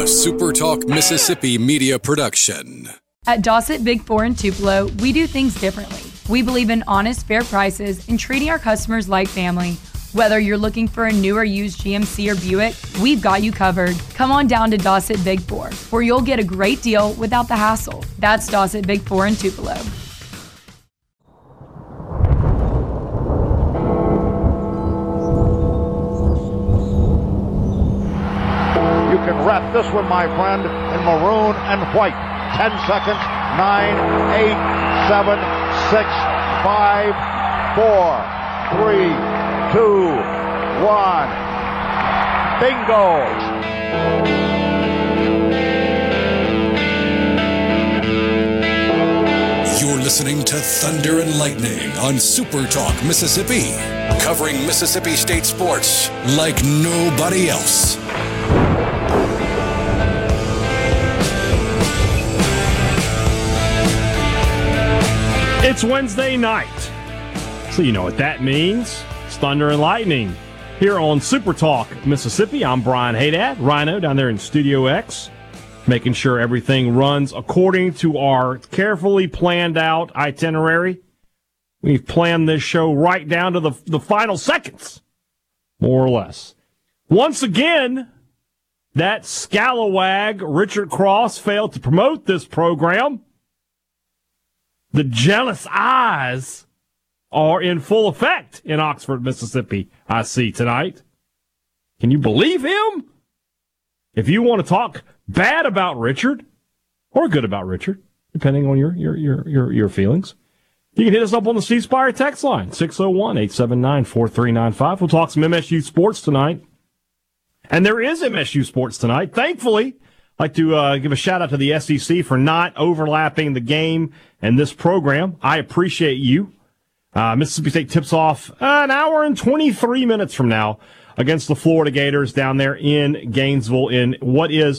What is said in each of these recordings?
A Super Talk Mississippi media production. At Dossett Big 4 in Tupelo, we do things differently. We believe in honest, fair prices and treating our customers like family. Whether you're looking for a new or used GMC or Buick, we've got you covered. Come on down to Dossett Big 4, where you'll get a great deal without the hassle. That's Dossett Big 4 in Tupelo. You can wrap this one, my friend, in maroon and white. 10 seconds. 9, 8, 7, 6, 5, 4, 3, 2, 1. Bingo! You're listening to Thunder and Lightning on Super Talk Mississippi, covering Mississippi State sports like nobody else. It's Wednesday night, so you know what that means. It's Thunder and Lightning here on Super Talk Mississippi. I'm Brian Haydad, Rhino, down there in Studio X, making sure everything runs according to our carefully planned out itinerary. We've planned this show right down to the final seconds, more or less. Once again, that scalawag Richard Cross failed to promote this program. The jealous eyes are in full effect in Oxford, Mississippi, I see tonight. Can you believe him? If you want to talk bad about Richard, or good about Richard, depending on your feelings, you can hit us up on the C Spire text line, 601-879-4395. We'll talk some MSU sports tonight. And there is MSU sports tonight, thankfully. I'd like to give a shout-out to the SEC for not overlapping the game and this program. I appreciate you. Mississippi State tips off an hour and 23 minutes from now against the Florida Gators down there in Gainesville in what is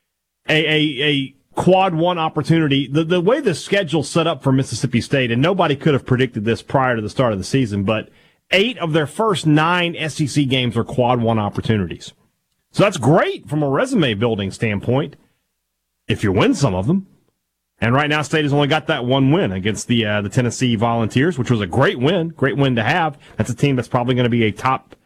a quad one opportunity. The way the schedule's set up for Mississippi State, and nobody could have predicted this prior to the start of the season, but 8 of their first 9 SEC games are quad one opportunities. So that's great from a resume building standpoint if you win some of them. And right now, State has only got that one win against the Tennessee Volunteers, which was a great win to have. That's a team that's probably going to be a top,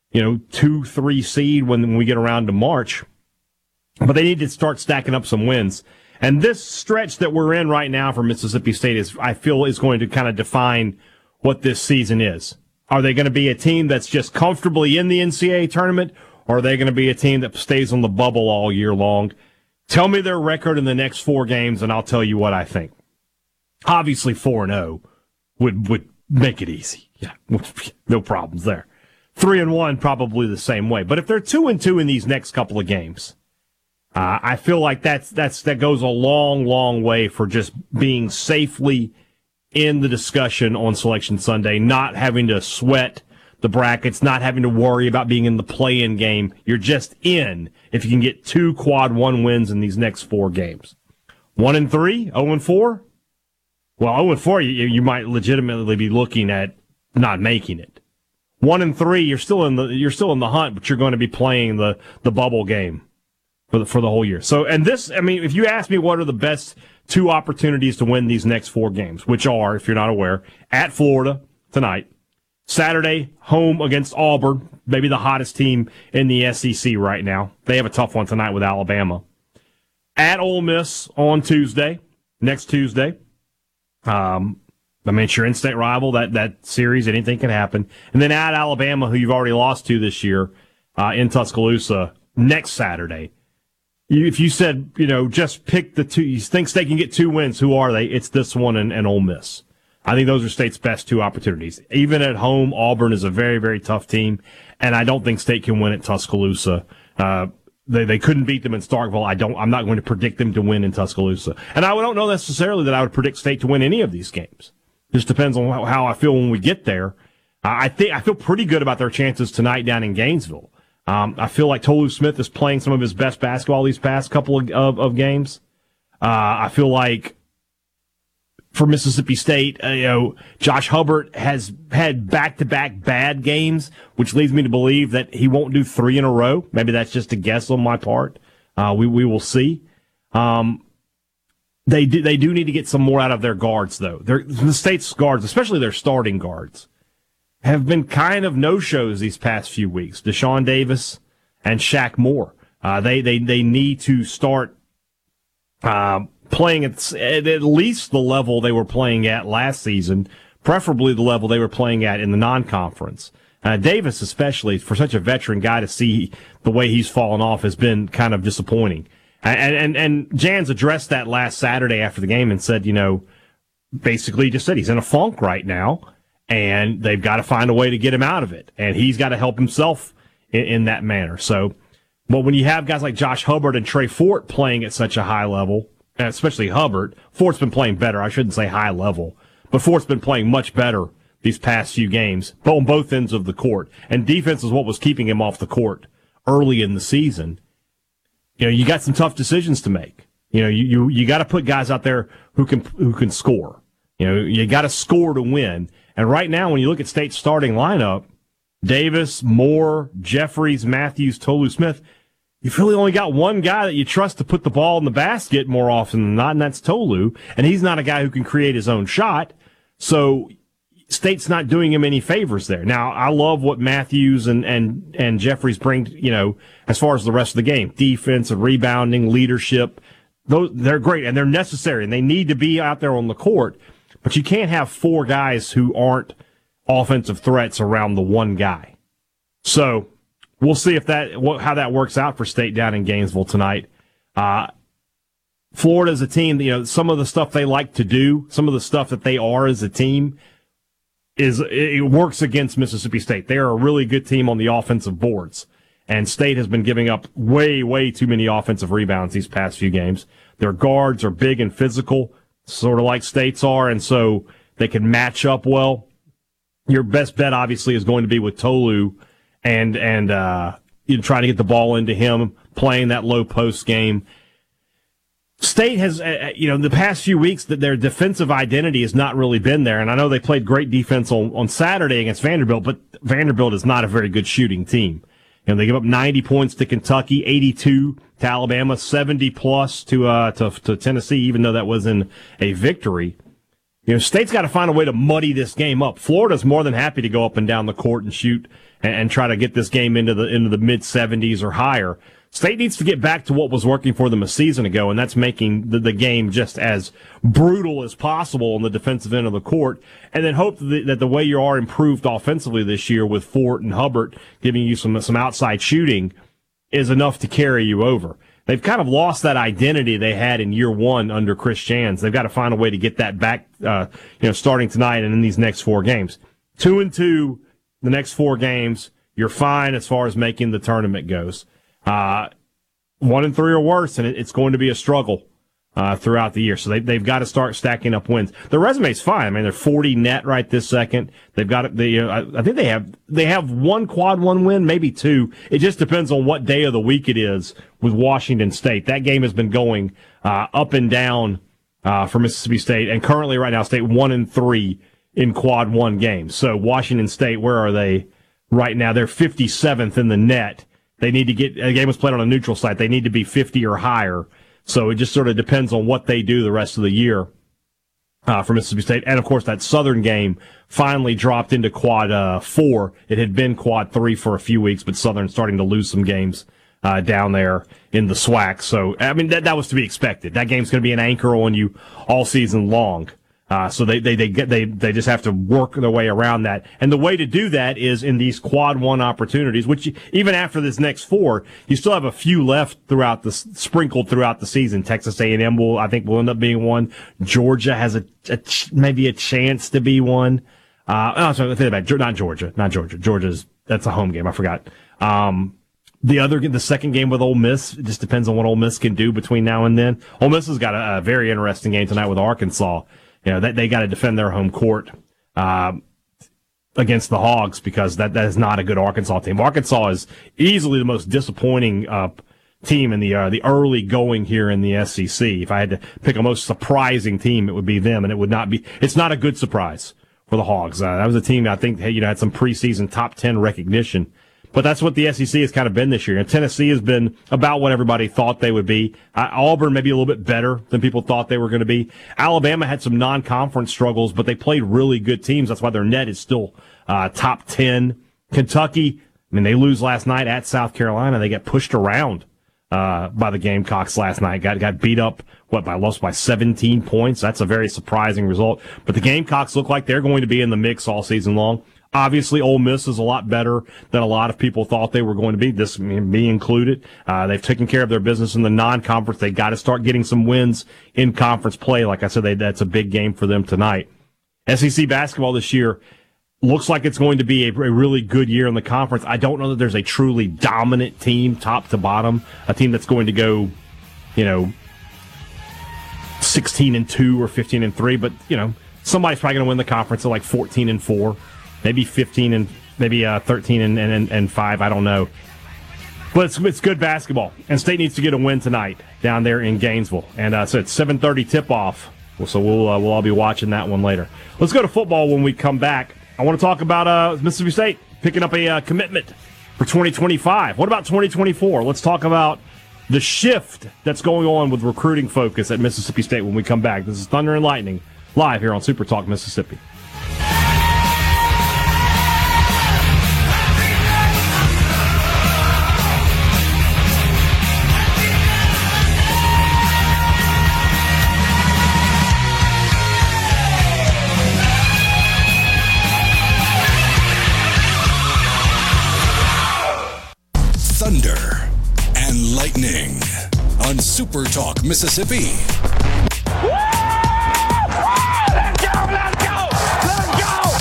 2-3 seed when we get around to March. But they need to start stacking up some wins. And this stretch that we're in right now for Mississippi State I feel is going to kind of define what this season is. Are they going to be a team that's just comfortably in the NCAA tournament? Or are they going to be a team that stays on the bubble all year long? Tell me their record in the next 4 games, and I'll tell you what I think. Obviously, 4-0 would make it easy. Yeah, no problems there. 3-1 probably the same way. But if they're 2-2 in these next couple of games, I feel like that goes a long, long way for just being safely in the discussion on Selection Sunday, not having to sweat the brackets, not having to worry about being in the play-in game. You're just in if you can get 2 quad 1 wins in these next 4 games. 1-3, 0-4. Well, 0-4, you might legitimately be looking at not making it. 1-3, you're still in the hunt, but you're going to be playing the bubble game for the whole year. So, and this, I mean, if you ask me what are the best 2 opportunities to win these next 4 games, which are, if you're not aware, at Florida tonight. Saturday, home against Auburn, maybe the hottest team in the SEC right now. They have a tough one tonight with Alabama. At Ole Miss on Tuesday, next Tuesday. It's your in-state rival, that series, anything can happen. And then at Alabama, who you've already lost to this year, in Tuscaloosa, next Saturday. If you said, just pick the 2, you think State can get 2 wins, who are they? It's this one and Ole Miss. I think those are State's best 2 opportunities. Even at home, Auburn is a very, very tough team, and I don't think State can win at Tuscaloosa. They couldn't beat them in Starkville. I'm not going to predict them to win in Tuscaloosa. And I don't know necessarily that I would predict State to win any of these games. Just depends on how I feel when we get there. I feel pretty good about their chances tonight down in Gainesville. I feel like Tolu Smith is playing some of his best basketball these past couple of games. I feel like for Mississippi State, Josh Hubbard has had back-to-back bad games, which leads me to believe that he won't do 3 in a row. Maybe that's just a guess on my part. We will see. They do need to get some more out of their guards, though. The State's guards, especially their starting guards, have been kind of no-shows these past few weeks. Deshaun Davis and Shaq Moore. They need to start playing at least the level they were playing at last season, preferably the level they were playing at in the non-conference. Davis, especially, for such a veteran guy to see the way he's fallen off has been kind of disappointing. And Jans addressed that last Saturday after the game and said, basically just said he's in a funk right now, and they've got to find a way to get him out of it. And he's got to help himself in that manner. So, but when you have guys like Josh Hubbard and Trey Fort playing at such a high level, especially Hubbard, Fort's been playing better. I shouldn't say high level, but Fort's been playing much better these past few games, but on both ends of the court. And defense is what was keeping him off the court early in the season. You got some tough decisions to make. You got to put guys out there who can score. You got to score to win. And right now, when you look at State's starting lineup, Davis, Moore, Jeffries, Matthews, Tolu Smith, you've really only got one guy that you trust to put the ball in the basket more often than not, and that's Tolu. And he's not a guy who can create his own shot. So State's not doing him any favors there. Now, I love what Matthews and Jeffries bring, as far as the rest of the game. Defense and rebounding, leadership. They're great, and they're necessary, and they need to be out there on the court. But you can't have four guys who aren't offensive threats around the one guy. So we'll see how that works out for State down in Gainesville tonight. Florida's a team, some of the stuff they like to do, some of the stuff that they are as a team, it works against Mississippi State. They are a really good team on the offensive boards, and State has been giving up way, way too many offensive rebounds these past few games. Their guards are big and physical, sort of like State's are, and so they can match up well. Your best bet, obviously, is going to be with Tolu and trying to get the ball into him, playing that low post game. State has, the past few weeks, that their defensive identity has not really been there. And I know they played great defense on Saturday against Vanderbilt, but Vanderbilt is not a very good shooting team. They give up 90 points to Kentucky, 82 to Alabama, 70-plus to Tennessee, even though that wasn't a victory. State's got to find a way to muddy this game up. Florida's more than happy to go up and down the court and shoot and try to get this game into the mid-70s or higher. State needs to get back to what was working for them a season ago, and that's making the game just as brutal as possible on the defensive end of the court, and then hope that the way you are improved offensively this year with Fort and Hubbard giving you some outside shooting is enough to carry you over. They've kind of lost that identity they had in year one under Chris Jans. They've got to find a way to get that back, starting tonight and in these next four games. 2-2, the next four games, you're fine as far as making the tournament goes. 1-3 or worse, and it's going to be a struggle throughout the year. So they've got to start stacking up wins. Their resume's fine. I mean, they're 40 net right this second. They've got I think they have one quad one win, maybe two. It just depends on what day of the week it is with Washington State. That game has been going up and down for Mississippi State, and currently right now State 1-3 in quad one games. So Washington State, where are they right now? They're 57th in the net. They need to a game was played on a neutral site. They need to be 50 or higher. So it just sort of depends on what they do the rest of the year for Mississippi State. And, of course, that Southern game finally dropped into quad 4. It had been quad 3 for a few weeks, but Southern's starting to lose some games down there in the SWAC. So, I mean, that was to be expected. That game's going to be an anchor on you all season long. So they just have to work their way around that. And the way to do that is in these quad one opportunities, which even after this next four, you still have a few left sprinkled throughout the season. Texas A&M will end up being one. Georgia has maybe a chance to be one. Not Georgia. That's a home game. I forgot. The second game with Ole Miss, it just depends on what Ole Miss can do between now and then. Ole Miss has got a very interesting game tonight with Arkansas. They got to defend their home court against the Hogs because that is not a good Arkansas team. Arkansas is easily the most disappointing team in the early going here in the SEC. If I had to pick a most surprising team, it would be them, and it would not be. It's not a good surprise for the Hogs. That was a team I think had some preseason top 10 recognition, But that's what the SEC has kind of been this year. And Tennessee has been about what everybody thought they would be. Auburn maybe a little bit better than people thought they were going to be. Alabama had some non-conference struggles, but they played really good teams. That's why their net is still top 10. Kentucky, I mean, they lose last night at South Carolina. They get pushed around by the Gamecocks last night. Got beat up, lost by 17 points. That's a very surprising result. But the Gamecocks look like they're going to be in the mix all season long. Obviously, Ole Miss is a lot better than a lot of people thought they were going to be, this me included. They've taken care of their business in the non-conference. They got to start getting some wins in conference play. Like I said, that's a big game for them tonight. SEC basketball this year looks like it's going to be a really good year in the conference. I don't know that there's a truly dominant team, top to bottom, a team that's going to go, 16-2 or 15-3. But somebody's probably going to win the conference at like 14-4. Maybe 15 and maybe 13 and 5. I don't know, but it's good basketball. And State needs to get a win tonight down there in Gainesville. And so it's 7:30 tip off. So we'll all be watching that one later. Let's go to football when we come back. I want to talk about Mississippi State picking up a commitment for 2025. What about 2024? Let's talk about the shift that's going on with recruiting focus at Mississippi State when we come back. This is Thunder and Lightning live here on Super Talk Mississippi. Thunder and Lightning on Super Talk Mississippi. Woo! Let's go! Let's go! Let's go!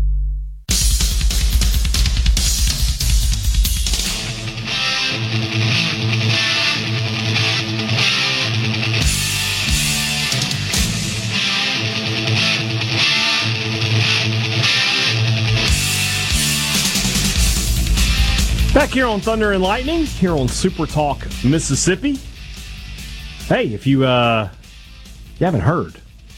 Back here on Thunder and Lightning, here on Super Talk Mississippi. Hey, if you haven't heard,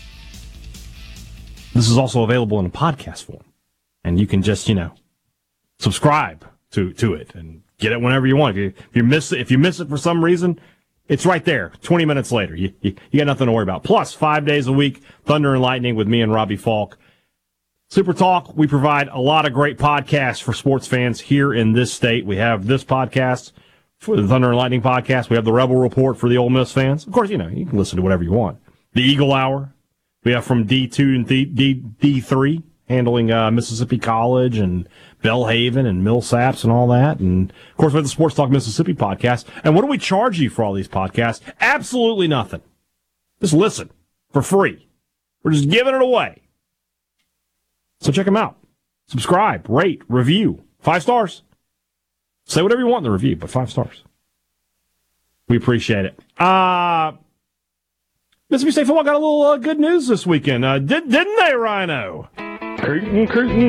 this is also available in a podcast form. And you can just, subscribe to it and get it whenever you want. If you miss it for some reason, it's right there 20 minutes later. You got nothing to worry about. Plus, 5 days a week, Thunder and Lightning with me and Robbie Falk. Super Talk, we provide a lot of great podcasts for sports fans here in this state. We have this podcast for the Thunder and Lightning podcast. We have the Rebel Report for the Ole Miss fans. Of course, you can listen to whatever you want. The Eagle Hour. We have from D2 and D3, handling Mississippi College and Belhaven and Millsaps and all that. And, of course, we have the Sports Talk Mississippi podcast. And what do we charge you for all these podcasts? Absolutely nothing. Just listen for free. We're just giving it away. So check them out. Subscribe, rate, review. 5 stars. Say whatever you want in the review, but 5 stars. We appreciate it. Mississippi State football got a little good news this weekend. Didn't they, Rhino? Cruton.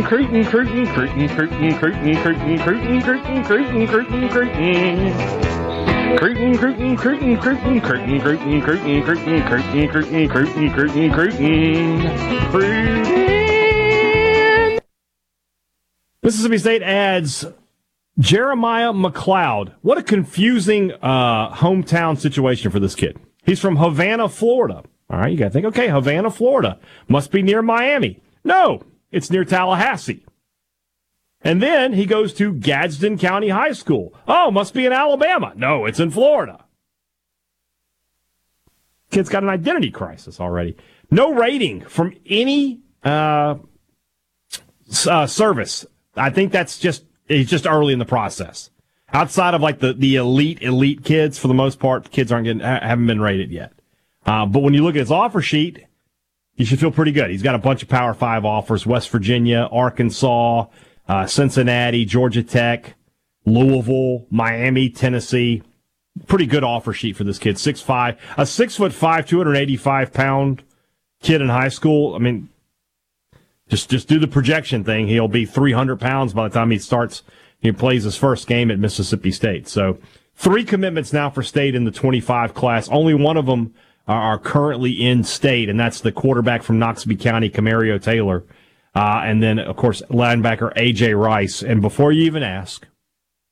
Mississippi State adds Jeremiah McLeod. What a confusing hometown situation for this kid. He's from Havana, Florida. All right, you got to think, okay, Havana, Florida. Must be near Miami. No, it's near Tallahassee. And then he goes to Gadsden County High School. Oh, must be in Alabama. No, it's in Florida. Kid's got an identity crisis already. No rating from any service. I think that's he's just early in the process. Outside of like the elite kids, for the most part, kids haven't been rated yet. But when you look at his offer sheet, you should feel pretty good. He's got a bunch of Power 5 offers: West Virginia, Arkansas, Cincinnati, Georgia Tech, Louisville, Miami, Tennessee. Pretty good offer sheet for this kid. 6'5", a 6'5", 285-pound kid in high school. I mean, just do the projection thing. He'll be 300 pounds by the time he plays his first game at Mississippi State. So 3 commitments now for State in the 25 class. Only one of them are currently in State, and that's the quarterback from Noxubee County, Camario Taylor. And then, of course, linebacker A.J. Rice. And before you even ask,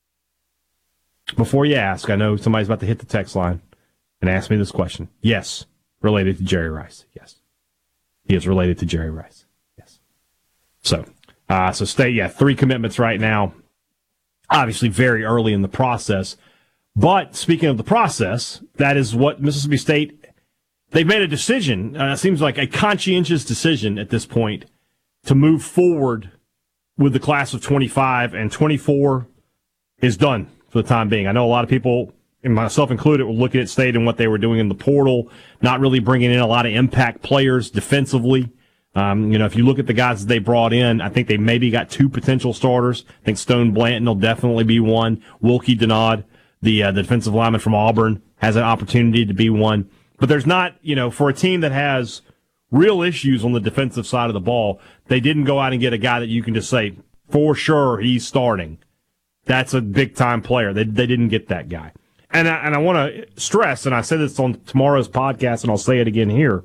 before you ask, I know somebody's about to hit the text line and ask me this question. Yes, related to Jerry Rice. Yes. He is related to Jerry Rice. Yes. So State, 3 commitments right now. Obviously very early in the process. But speaking of the process, that is what Mississippi State, they've made a decision. It seems like a conscientious decision at this point to move forward with the class of 25, and 24 is done for the time being. I know a lot of people, and myself included, were looking at State and what they were doing in the portal, not really bringing in a lot of impact players defensively. If you look at the guys that they brought in, I think they maybe got 2 potential starters. I think Stone Blanton will definitely be one. Wilkie Denaud, the defensive lineman from Auburn, has an opportunity to be one. But there's not, for a team that has real issues on the defensive side of the ball, they didn't go out and get a guy that you can just say, for sure, he's starting. That's a big-time player. They didn't get that guy. And I want to stress, and I said this on tomorrow's podcast, and I'll say it again here,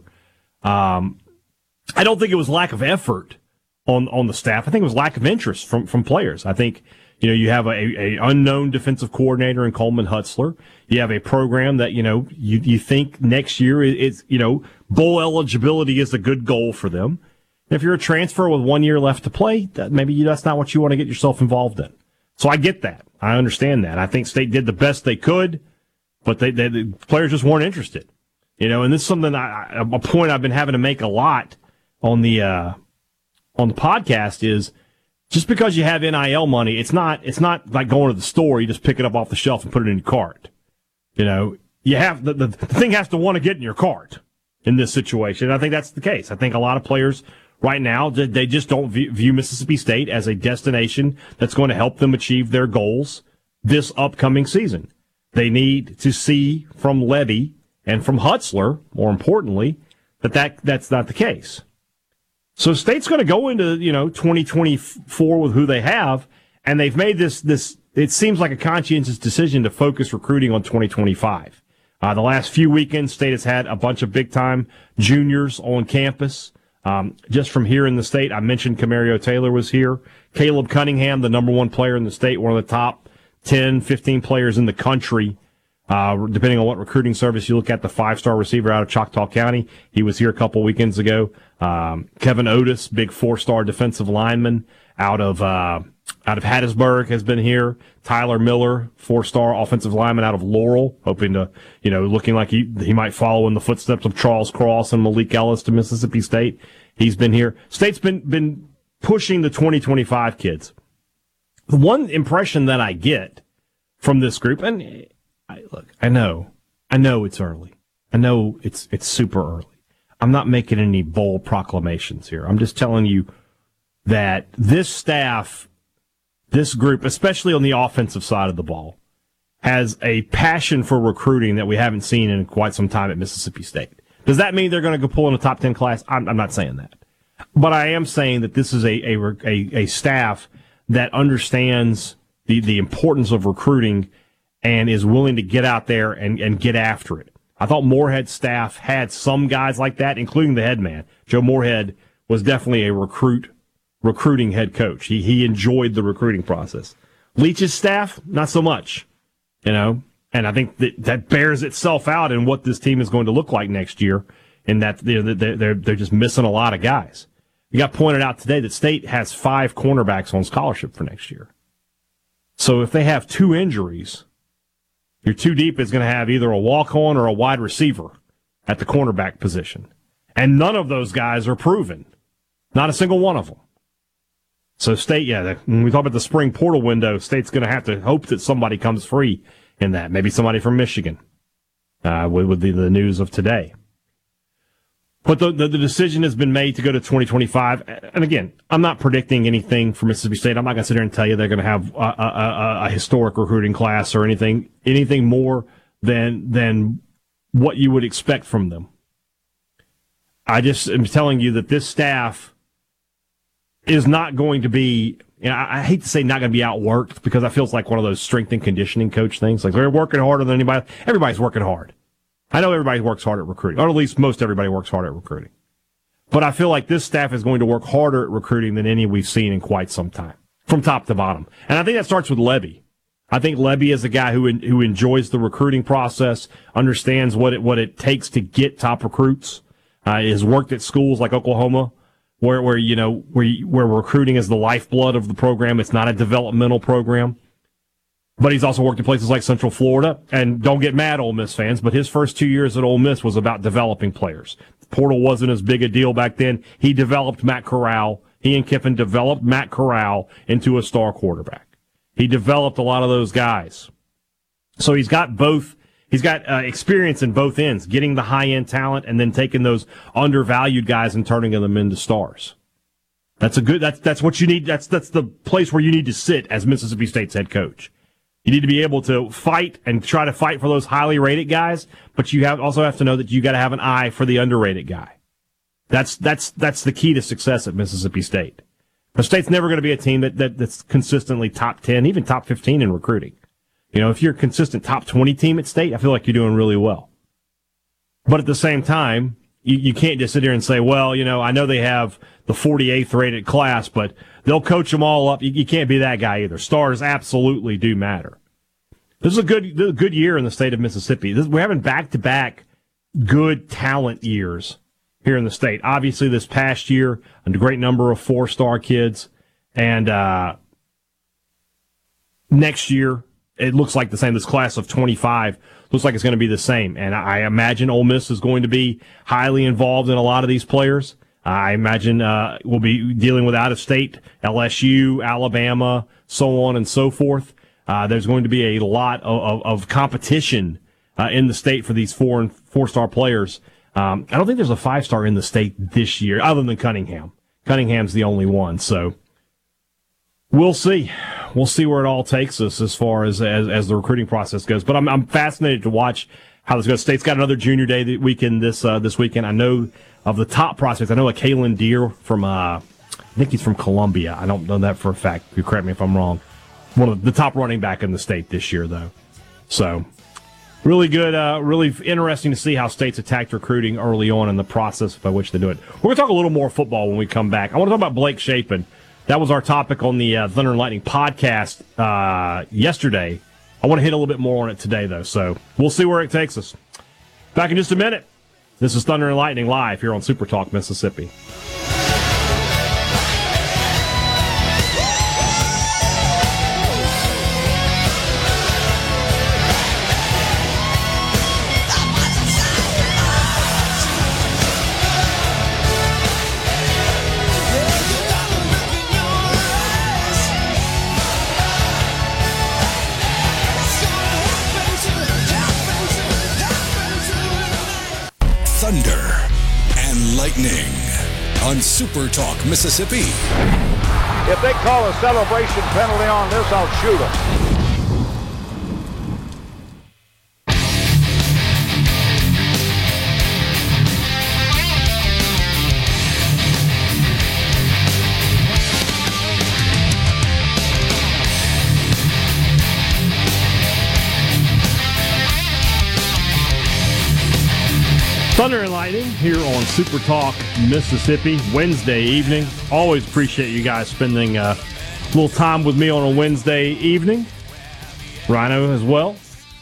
I don't think it was lack of effort on the staff. I think it was lack of interest from players. I think, you have a unknown defensive coordinator in Coleman Hutzler. You have a program that, you think next year is, bowl eligibility is a good goal for them. If you're a transfer with 1 year left to play, maybe that's not what you want to get yourself involved in. So I get that. I understand that. I think State did the best they could, but the players just weren't interested. And this is something a point I've been having to make a lot on the podcast is, just because you have NIL money, it's not like going to the store. You just pick it up off the shelf and put it in your cart. You have the thing has to want to get in your cart in this situation. And I think that's the case. I think a lot of players right now, they just don't view Mississippi State as a destination that's going to help them achieve their goals this upcoming season. They need to see from Levy and from Hutzler, more importantly, that's not the case. So State's going to go into 2024 with who they have, and they've made this. It seems like a conscientious decision to focus recruiting on 2025. The last few weekends, State has had a bunch of big-time juniors on campus. Just from here in the state, I mentioned Camario Taylor was here. Caleb Cunningham, the number 1 player in the state, one of the top 10, 15 players in the country. Depending on what recruiting service you look at, the 5-star receiver out of Choctaw County. He was here a couple weekends ago. Kevin Otis, big 4-star defensive lineman out of Hattiesburg, has been here. Tyler Miller, 4-star offensive lineman out of Laurel, hoping to, looking like he might follow in the footsteps of Charles Cross and Malik Ellis to Mississippi State. He's been here. State's been pushing the 2025 kids. The one impression that I get from this group, and I know it's early. I know it's super early. I'm not making any bold proclamations here. I'm just telling you that this staff, this group, especially on the offensive side of the ball, has a passion for recruiting that we haven't seen in quite some time at Mississippi State. Does that mean they're going to go pull in a top 10 class? I'm not saying that. But I am saying that this is a staff that understands the importance of recruiting and is willing to get out there and get after it. I thought Moorhead's staff had some guys like that, including the head man. Joe Moorhead was definitely a recruiting head coach. He enjoyed the recruiting process. Leach's staff, not so much, and I think that bears itself out in what this team is going to look like next year, in that they're just missing a lot of guys. You got pointed out today that State has 5 cornerbacks on scholarship for next year. So if they have 2 injuries, your 2 deep is going to have either a walk-on or a wide receiver at the cornerback position. And none of those guys are proven. Not a single one of them. So State, when we talk about the spring portal window, State's going to have to hope that somebody comes free in that. Maybe somebody from Michigan with the news of today. But the decision has been made to go to 2025. And again, I'm not predicting anything for Mississippi State. I'm not going to sit here and tell you they're going to have a historic recruiting class or anything more than what you would expect from them. I just am telling you that this staff is not going to be, I hate to say not going to be outworked, because I feel it's like one of those strength and conditioning coach things. Like, they're working harder than anybody. Everybody's working hard. I know everybody works hard at recruiting, or at least most everybody works hard at recruiting. But I feel like this staff is going to work harder at recruiting than any we've seen in quite some time, from top to bottom. And I think that starts with Levy. I think Lebby is a guy who enjoys the recruiting process, understands what it takes to get top recruits. Has worked at schools like Oklahoma, where recruiting is the lifeblood of the program. It's not a developmental program. But he's also worked in places like Central Florida. And don't get mad, Ole Miss fans, but his first 2 years at Ole Miss was about developing players. The portal wasn't as big a deal back then. He developed Matt Corral. He and Kiffin developed Matt Corral into a star quarterback. He developed a lot of those guys. So he's got both. He's got experience in both ends, getting the high-end talent and then taking those undervalued guys and turning them into stars. That's what you need. That's the place where you need to sit as Mississippi State's head coach. You need to be able to fight and try to fight for those highly rated guys, but you also have to know that you got to have an eye for the underrated guy. That's the key to success at Mississippi State. The State's never going to be a team that's consistently top 10, even top 15 in recruiting. If you're a consistent top 20 team at State, I feel like you're doing really well. But at the same time, you can't just sit here and say, well, I know they have the 48th rated class, but they'll coach them all up. You can't be that guy either. Stars absolutely do matter. This is a good year in the state of Mississippi. We're having back-to-back good talent years here in the state. Obviously, this past year, a great number of 4-star kids. And next year, it looks like the same. This class of 25 looks like it's going to be the same. And I imagine Ole Miss is going to be highly involved in a lot of these players. I imagine we'll be dealing with out-of-state, LSU, Alabama, so on and so forth. There's going to be a lot of competition in the state for these 4 and 4-star players. I don't think there's a 5-star in the state this year, other than Cunningham. Cunningham's the only one, so we'll see. We'll see where it all takes us as far as the recruiting process goes. But I'm fascinated to watch how this goes. State's got another junior day weekend this weekend. I know of the top prospects. I know a Kalen Deere from I think he's from Columbia. I don't know that for a fact. You correct me if I'm wrong. One of the top running back in the state this year, though. So really good, really interesting to see how State's attacked recruiting early on in the process by which they do it. We're going to talk a little more football when we come back. I want to talk about Blake Shapen. That was our topic on the Thunder and Lightning podcast yesterday. I want to hit a little bit more on it today, though, so we'll see where it takes us. Back in just a minute. This is Thunder and Lightning live here on Super Talk Mississippi. Thunder and Lightning on Super Talk Mississippi. If they call a celebration penalty on this, I'll shoot them. Thunder and Lightning here on Super Talk Mississippi, Wednesday evening. Always appreciate you guys spending a little time with me on a Wednesday evening. Rhino as well.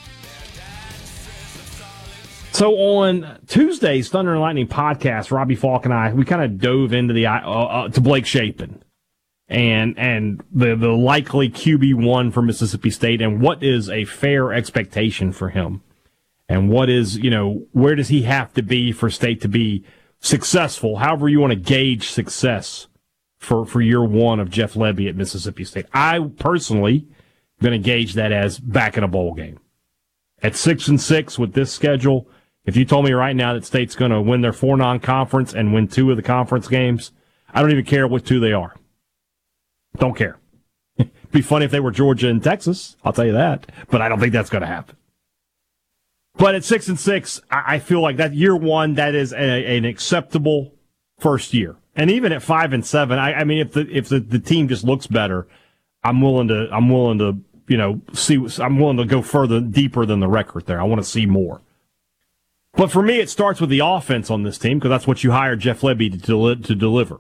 So on Tuesday's Thunder and Lightning podcast, Robbie Falk and I, we kind of dove into the to Blake Shapen and the likely QB1 for Mississippi State and what is a fair expectation for him. And what is, where does he have to be for State to be successful, however you want to gauge success for year one of Jeff Lebby at Mississippi State. I personally am going to gauge that as back in a bowl game. At 6-6 with this schedule, if you told me right now that State's going to win their 4 non-conference and win 2 of the conference games, I don't even care what 2 they are. Don't care. It'd be funny if they were Georgia and Texas, I'll tell you that, but I don't think that's going to happen. But at 6-6, I feel like that year one, that is an acceptable first year. And even at 5-7, I mean, if the team just looks better, I'm willing to go further, deeper than the record there. I want to see more. But for me, it starts with the offense on this team because that's what you hired Jeff Lebby to deliver.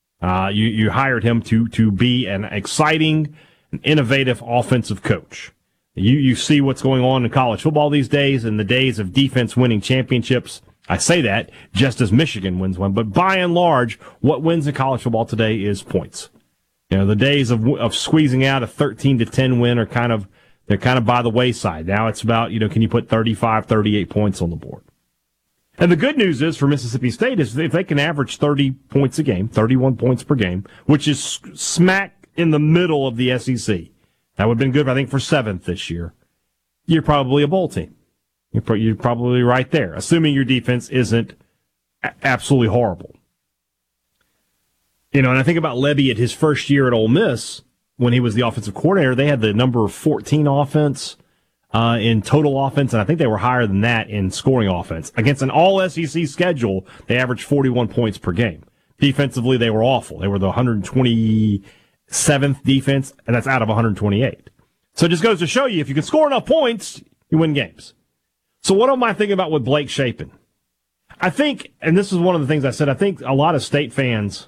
You hired him to be an exciting, an innovative offensive coach. You see what's going on in college football these days, in the days of defense winning championships. I say that just as Michigan wins one, but by and large, what wins in college football today is points. The days of squeezing out a 13-10 win are kind of by the wayside. Now it's about, can you put 35, 38 points on the board? And the good news is for Mississippi State is if they can average 30 points a game, 31 points per game, which is smack in the middle of the SEC. That would have been good, I think, for 7th this year. You're probably a bowl team. You're probably right there, assuming your defense isn't absolutely horrible. And I think about Lebby at his first year at Ole Miss, when he was the offensive coordinator, they had the number 14 offense in total offense, and I think they were higher than that in scoring offense. Against an all-SEC schedule, they averaged 41 points per game. Defensively, they were awful. They were the 127th defense, and that's out of 128. So it just goes to show you, if you can score enough points, you win games. So what am I thinking about with Blake Shapen? I think, and this is one of the things I said, I think a lot of State fans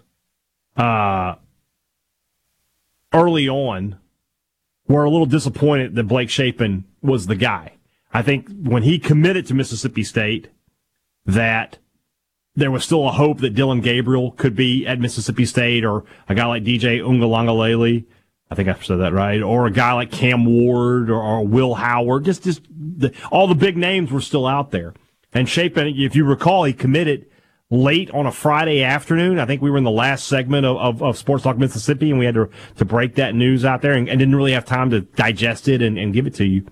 early on were a little disappointed that Blake Shapen was the guy. I think when he committed to Mississippi State, that there was still a hope that Dylan Gabriel could be at Mississippi State, or a guy like DJ Ungalangalele, I think I said that right, or a guy like Cam Ward or Will Howard. All the big names were still out there. And Shapen, if you recall, he committed late on a Friday afternoon. I think we were in the last segment of Sports Talk Mississippi, and we had to break that news out there and didn't really have time to digest it and give it to you.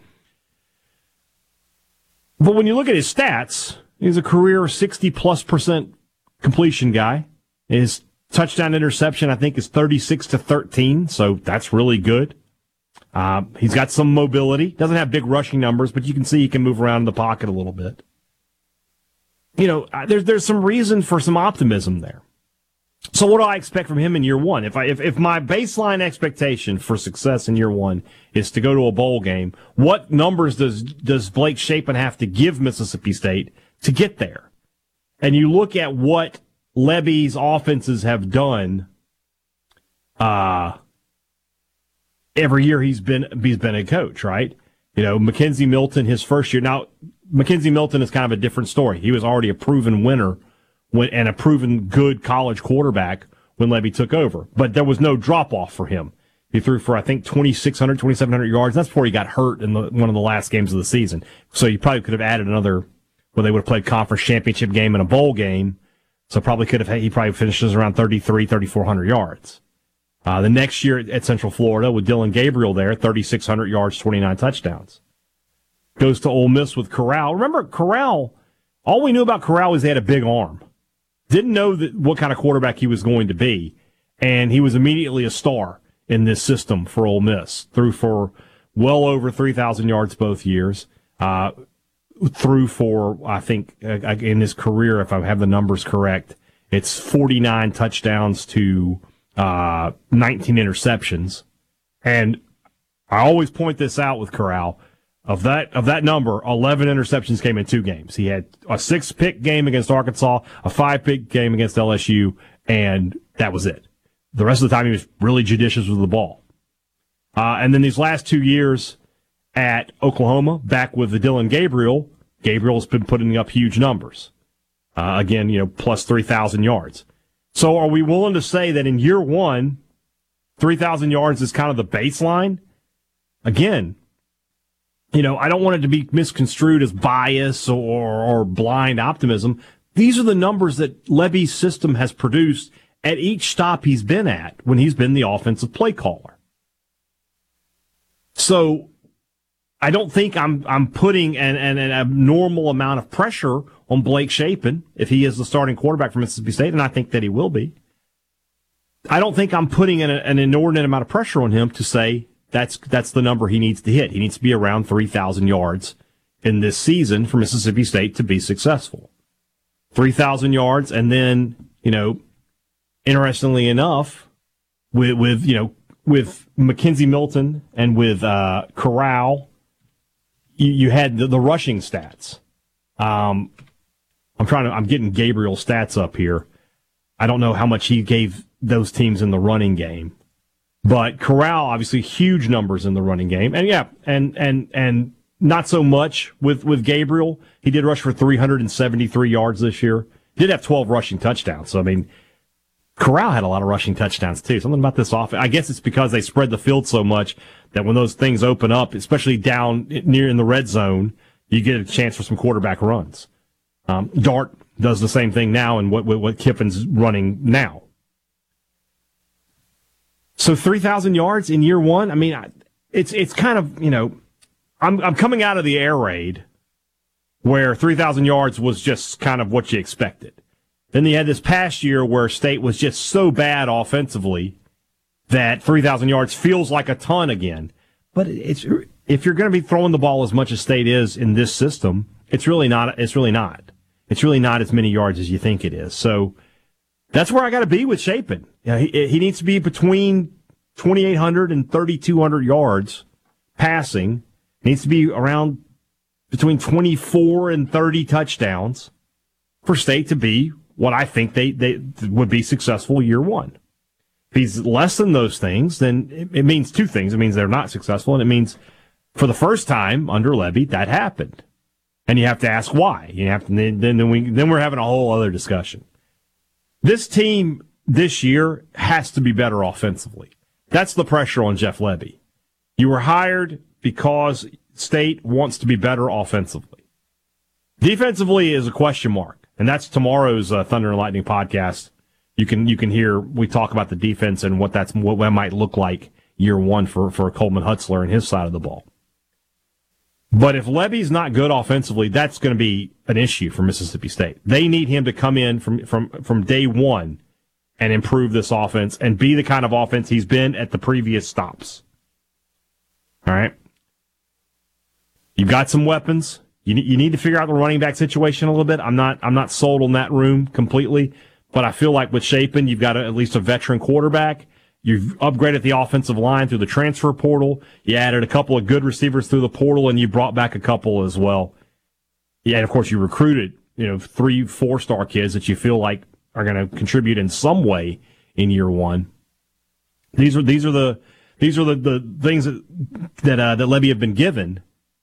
But when you look at his stats, he's a career 60+% completion guy. His touchdown interception, I think, is 36-13, so that's really good. He's got some mobility. Doesn't have big rushing numbers, but you can see he can move around in the pocket a little bit. There's some reason for some optimism there. So what do I expect from him in year one? If my baseline expectation for success in year one is to go to a bowl game, what numbers does Blake Shapen have to give Mississippi State to get there? And you look at what Lebby's offenses have done every year he's been a coach, right? Mackenzie Milton, his first year. Now, Mackenzie Milton is kind of a different story. He was already a proven winner and a proven good college quarterback when Lebby took over. But there was no drop-off for him. He threw for, I think, 2,600, 2,700 yards. That's before he got hurt in one of the last games of the season. So you probably could have added another, they would have played conference championship game and a bowl game. So he probably finishes around 3,400 yards. The next year at Central Florida with Dylan Gabriel there, 3,600 yards, 29 touchdowns. Goes to Ole Miss with Corral. Remember, Corral, all we knew about Corral was he had a big arm. Didn't know what kind of quarterback he was going to be, and he was immediately a star in this system for Ole Miss. Threw for well over 3,000 yards both years. Threw for, I think, in his career, if I have the numbers correct, it's 49 touchdowns to 19 interceptions. And I always point this out with Corral. Of that number, 11 interceptions came in 2 games. He had a 6-pick game against Arkansas, a 5-pick game against LSU, and that was it. The rest of the time, he was really judicious with the ball. And then these last 2 years at Oklahoma, back with the Dylan Gabriel, Gabriel's been putting up huge numbers. Again, plus 3,000 yards. So are we willing to say that in year one, 3,000 yards is kind of the baseline? Again, I don't want it to be misconstrued as bias or blind optimism. These are the numbers that Lebby's system has produced at each stop he's been at when he's been the offensive play caller. So I don't think I'm putting an abnormal amount of pressure on Blake Shapen if he is the starting quarterback for Mississippi State, and I think that he will be. I don't think I'm putting an inordinate amount of pressure on him to say that's the number he needs to hit. He needs to be around 3,000 yards in this season for Mississippi State to be successful. 3,000 yards, and then, interestingly enough, with Mackenzie Milton and with Corral, you had the rushing stats. I'm getting Gabriel's stats up here. I don't know how much he gave those teams in the running game. But Corral, obviously, huge numbers in the running game. And yeah, and not so much with Gabriel. He did rush for 373 yards this year. Did have 12 rushing touchdowns. So, I mean, Corral had a lot of rushing touchdowns, too. Something about this offense. I guess it's because they spread the field so much that when those things open up, especially down near in the red zone, you get a chance for some quarterback runs. Dart does the same thing now and what Kiffin's running now. So 3,000 yards in year one. I mean, it's kind of, you know, I'm coming out of the air raid where 3,000 yards was just kind of what you expected. Then you had this past year where State was just so bad offensively that 3,000 yards feels like a ton again. But if you're going to be throwing the ball as much as State is in this system, it's really not. It's really not as many yards as you think it is. So that's where I got to be with Shapen. Yeah, he needs to be between 2,800 and 3,200 yards passing. He needs to be around between 24 and 30 touchdowns for State to be what I think they would be successful year one. If he's less than those things, then it means two things. It means they're not successful, and it means for the first time under Lebby that happened. And you have to ask why. You have to, then we're having a whole other discussion. This team this year has to be better offensively. That's the pressure on Jeff Lebby. You were hired because State wants to be better offensively. Defensively is a question mark, and that's tomorrow's Thunder and Lightning podcast. You can hear we talk about the defense and what that might look like year one for Coleman Hutzler and his side of the ball. But if Lebby's not good offensively, that's going to be an issue for Mississippi State. They need him to come in from day one and improve this offense and be the kind of offense he's been at the previous stops. All right? You've got some weapons. You need to figure out the running back situation a little bit. I'm not sold on that room completely, but I feel like with Shapen, you've got at least a veteran quarterback. You've upgraded the offensive line through the transfer portal. You added a couple of good receivers through the portal, and you brought back a couple as well. Yeah, and of course you recruited, 3 4-star kids that you feel like are going to contribute in some way in year one. These are the things that Lebby have been given.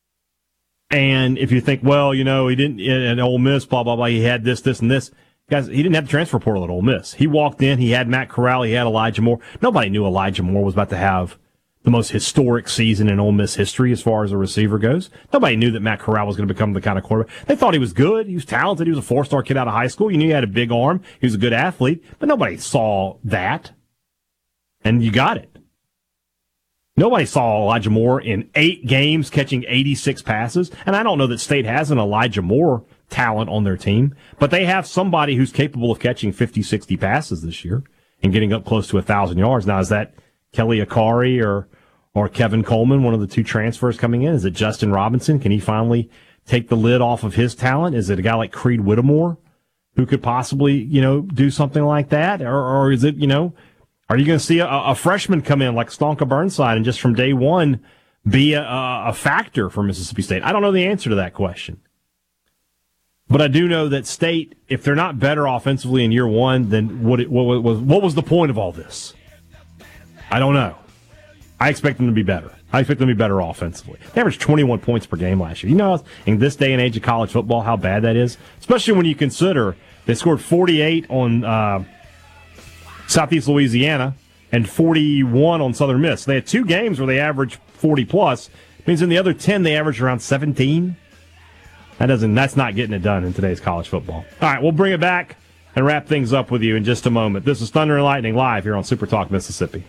And if you think, well, he didn't at Ole Miss, blah blah blah, he had this, and this. Guys, he didn't have the transfer portal at Ole Miss. He walked in, he had Matt Corral, he had Elijah Moore. Nobody knew Elijah Moore was about to have the most historic season in Ole Miss history as far as a receiver goes. Nobody knew that Matt Corral was going to become the kind of quarterback. They thought he was good. He was talented. He was a 4-star kid out of high school. You knew he had a big arm. He was a good athlete. But nobody saw that. And you got it. Nobody saw Elijah Moore in 8 games catching 86 passes. And I don't know that State has an Elijah Moore talent on their team, but they have somebody who's capable of catching 50, 60 passes this year and getting up close to 1,000 yards. Now, is that Kelly Akari or Kevin Coleman, one of the 2 transfers coming in? Is it Justin Robinson? Can he finally take the lid off of his talent? Is it a guy like Creed Whittemore who could possibly, do something like that? Or is it, are you going to see a freshman come in like Stonka Burnside and just from day one be a factor for Mississippi State? I don't know the answer to that question. But I do know that State, if they're not better offensively in year one, then what was the point of all this? I don't know. I expect them to be better. I expect them to be better offensively. They averaged 21 points per game last year. You know, in this day and age of college football, how bad that is? Especially when you consider they scored 48 on Southeast Louisiana and 41 on Southern Miss. They had 2 games where they averaged 40-plus. It means in the other 10, they averaged around 17. That's not getting it done in today's college football. All right, we'll bring it back and wrap things up with you in just a moment. This is Thunder and Lightning live here on Super Talk Mississippi.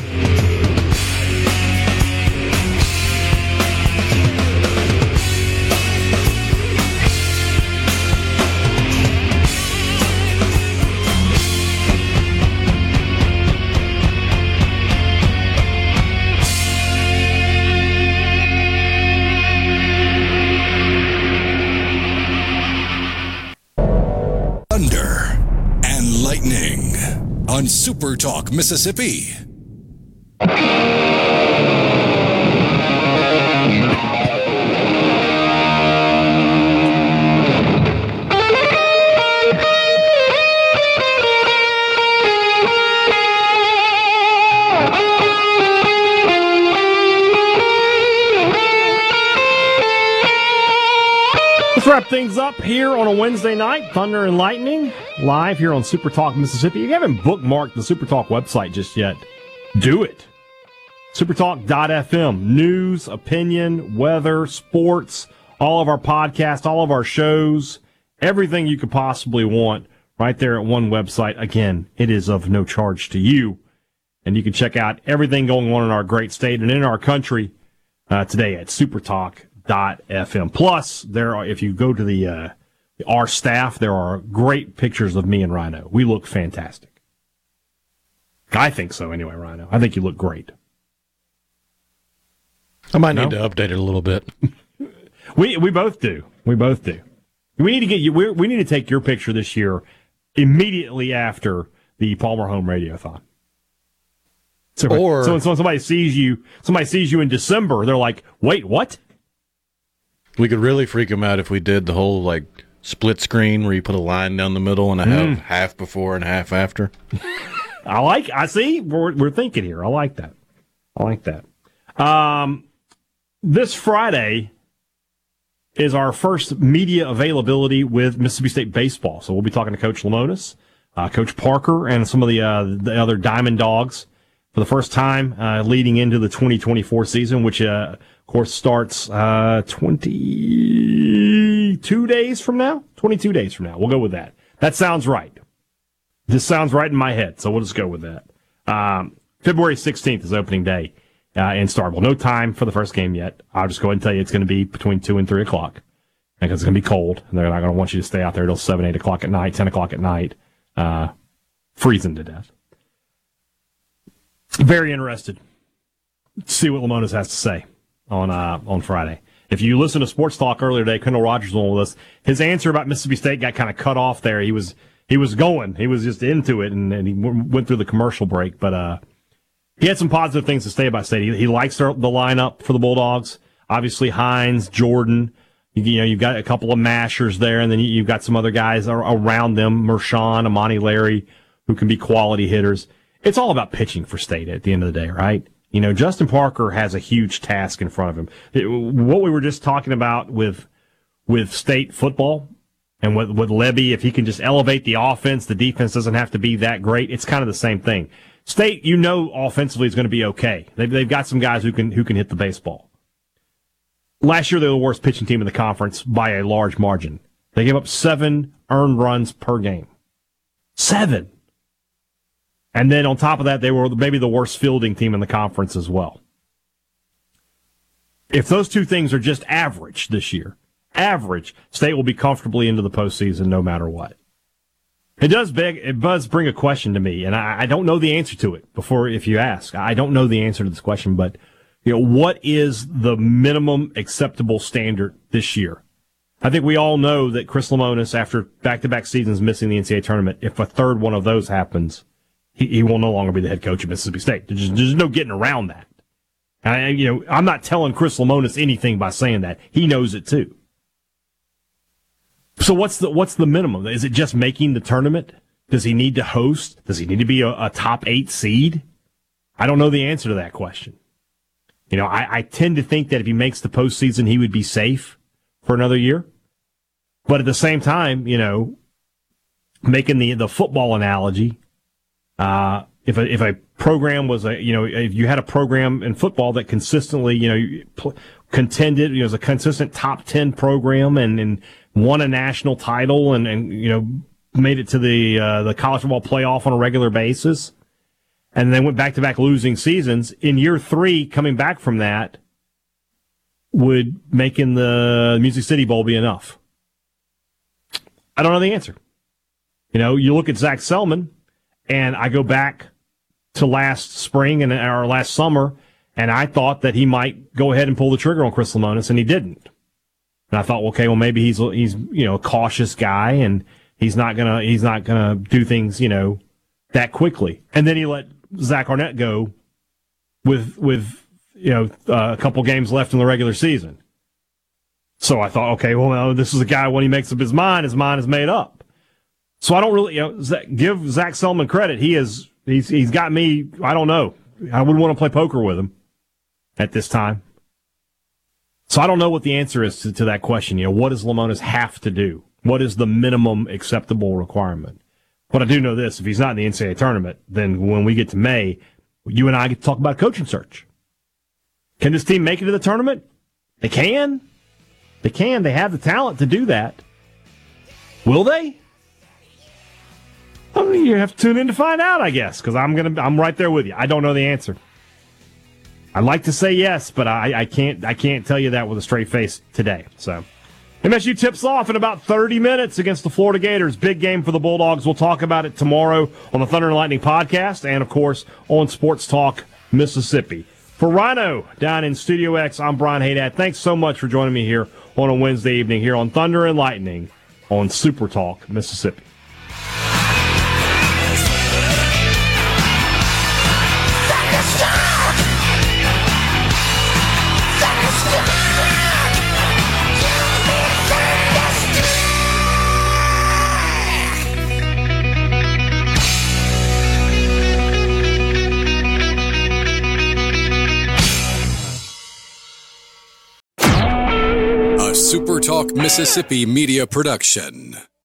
On Super Talk Mississippi. things up here on a Wednesday night. Thunder and Lightning live here on Super Talk Mississippi. If you haven't bookmarked the Super Talk website just yet, do it. Supertalk.fm. News, opinion, weather, sports, all of our podcasts, all of our shows, everything you could possibly want right there at one website. Again, it is of no charge to you. And you can check out everything going on in our great state and in our country today at supertalk.fm. Plus, if you go to our staff, there are great pictures of me and Rhino. We look fantastic. I think so anyway, Rhino. I think you look great. I might need to update it a little bit. We both do. We both do. We need to get you. We need to take your picture this year immediately after the Palmer Home Radiothon. So when somebody sees you in December, they're like, "Wait, what?" We could really freak them out if we did the whole split screen where you put a line down the middle and I have half before and half after. I see. We're thinking here. I like that. This Friday is our first media availability with Mississippi State baseball. So we'll be talking to Coach Lemonis, Coach Parker, and some of the other Diamond Dogs for the first time leading into the 2024 season, which, of course, starts 22 days from now. 22 days from now. We'll go with that. That sounds right. This sounds right in my head, so we'll just go with that. February 16th is opening day in Starkville. No time for the first game yet. I'll just go ahead and tell you it's going to be between 2 and 3 o'clock because it's going to be cold, and they're not going to want you to stay out there till 7, 8 o'clock at night, 10 o'clock at night, freezing to death. Very interested to see what Lemonis has to say on Friday. If you listen to Sports Talk earlier today, Kendall Rogers was on with us. His answer about Mississippi State got kind of cut off there. He was going. He was just into it, and he went through the commercial break. But he had some positive things to say about State. He likes the lineup for the Bulldogs. Obviously, Hines, Jordan. You've got a couple of mashers there, and then you've got some other guys around them, Mershawn, Amani Larry, who can be quality hitters. It's all about pitching for State at the end of the day, right? Justin Parker has a huge task in front of him. What we were just talking about with State football and with Lebby, if he can just elevate the offense, the defense doesn't have to be that great. It's kind of the same thing. State, offensively is going to be okay. They've got some guys who can hit the baseball. Last year, they were the worst pitching team in the conference by a large margin. They gave up 7 earned runs per game. 7. And then on top of that, they were maybe the worst fielding team in the conference as well. If those two things are just average this year, State will be comfortably into the postseason no matter what. It does bring a question to me, and I don't know the answer to it if you ask. I don't know the answer to this question, but what is the minimum acceptable standard this year? I think we all know that Chris Lemonis, after back-to-back seasons missing the NCAA tournament, if a third one of those happens, he will no longer be the head coach of Mississippi State. There's no getting around that. And I'm not telling Chris Lemonis anything by saying that. He knows it too. So what's the minimum? Is it just making the tournament? Does he need to host? Does he need to be a top 8 seed? I don't know the answer to that question. I tend to think that if he makes the postseason, he would be safe for another year. But at the same time, making the football analogy, if a program was if you had a program in football that consistently, contended, was a consistent top 10 program and won a national title and made it to the college football playoff on a regular basis, and then went back-to-back losing seasons, in year 3, coming back from that, would making the Music City Bowl be enough? I don't know the answer. You look at Zach Selman, and I go back to last spring or last summer, and I thought that he might go ahead and pull the trigger on Chris Lemonis, and he didn't. And I thought, okay, well, maybe he's a cautious guy, and he's not gonna do things that quickly. And then he let Zach Arnett go with a couple games left in the regular season. So I thought, okay, well, this is a guy, when he makes up his mind is made up. So I don't really, give Zach Selman credit. He's got me. I don't know. I wouldn't want to play poker with him at this time. So I don't know what the answer is to that question. What does Lemonis have to do? What is the minimum acceptable requirement? But I do know this. If he's not in the NCAA tournament, then when we get to May, you and I get to talk about coaching search. Can this team make it to the tournament? They can. They can. They have the talent to do that. Will they? I mean, you have to tune in to find out, I guess, because I'm right there with you. I don't know the answer. I'd like to say yes, but I can't tell you that with a straight face today. So MSU tips off in about 30 minutes against the Florida Gators. Big game for the Bulldogs. We'll talk about it tomorrow on the Thunder and Lightning podcast and, of course, on Sports Talk Mississippi. For Rhino down in Studio X, I'm Brian Haydad. Thanks so much for joining me here on a Wednesday evening here on Thunder and Lightning on Super Talk Mississippi. Super Talk Mississippi Media Production.